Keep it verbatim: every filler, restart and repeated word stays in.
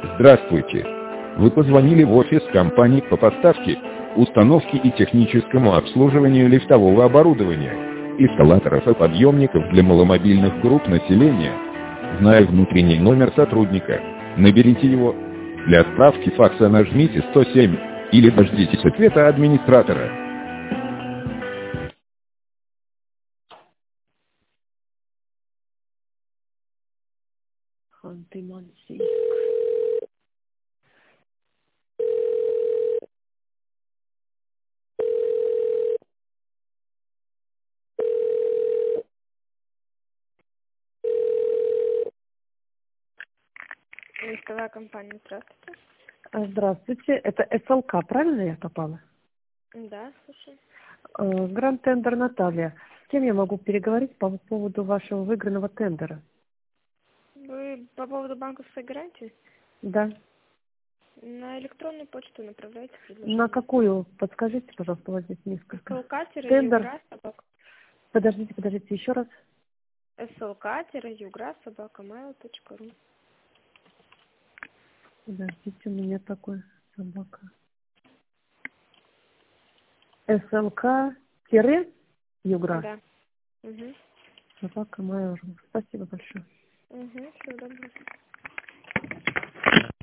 Здравствуйте. Вы позвонили в офис компании по поставке, установке и техническому обслуживанию лифтового оборудования, эскалаторов и подъемников для маломобильных групп населения. Зная внутренний номер сотрудника, наберите его. Для отправки факса нажмите сто семь или дождитесь ответа администратора. Ханты-Мансийск. Лифтовая компания, здравствуйте. А, Здравствуйте, это СЛК, правильно я попала? Да, слушай. Э, Гранд Тендер Наталья. С кем я могу переговорить по поводу вашего выигранного тендера? Вы по поводу банковской гарантии Да. на электронную почту направляйте предложение. На какую? Подскажите, пожалуйста, у вас здесь несколько. СЛК-югра Тендер. собака. Подождите, подождите, еще раз. СЛК-югра собака mail точка ру. Подождите, у меня такой собака. СЛК-югра. Да. Угу. Собака Майор. Спасибо большое. Угу, все добро.